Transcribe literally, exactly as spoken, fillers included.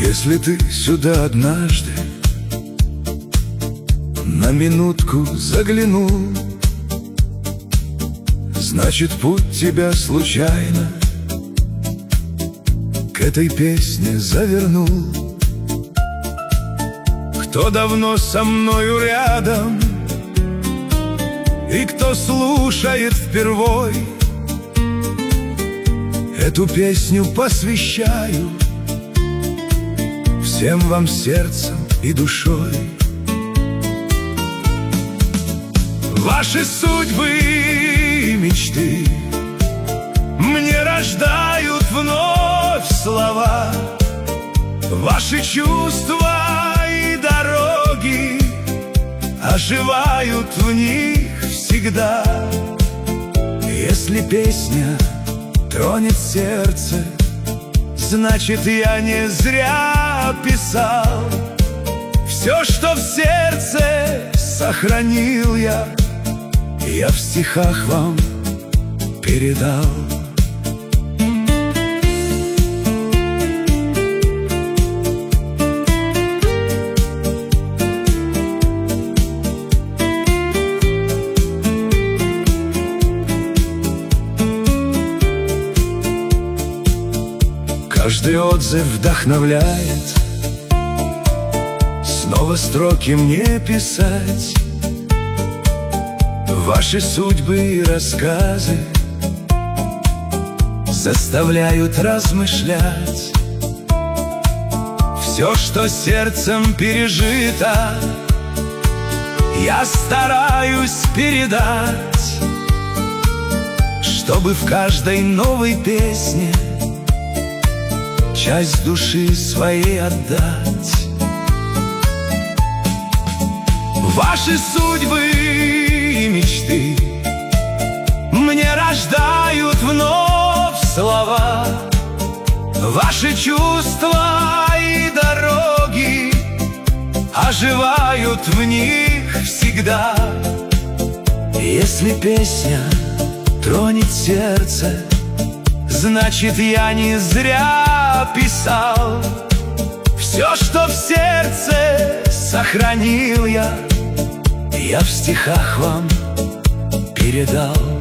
Если ты сюда однажды на минутку заглянул, значит, путь тебя случайно к этой песне завернул. Кто давно со мною рядом и кто слушает впервой, эту песню посвящаю всем вам сердцем и душой. Ваши судьбы и мечты мне рождают вновь слова. Ваши чувства и дороги оживают в них всегда. Если песня тронет сердце, значит, я не зря писал. Все, что в сердце сохранил я, я в стихах вам передал. Каждый отзыв вдохновляет снова строки мне писать. Ваши судьбы и рассказы заставляют размышлять. Все, что сердцем пережито, я стараюсь передать, чтобы в каждой новой песне часть души своей отдать. Ваши судьбы и мечты мне рождают вновь слова. Ваши чувства и дороги оживают в них всегда. Если песня тронет сердце, значит, я не зря писал. Все, что в сердце сохранил я, я в стихах вам передал.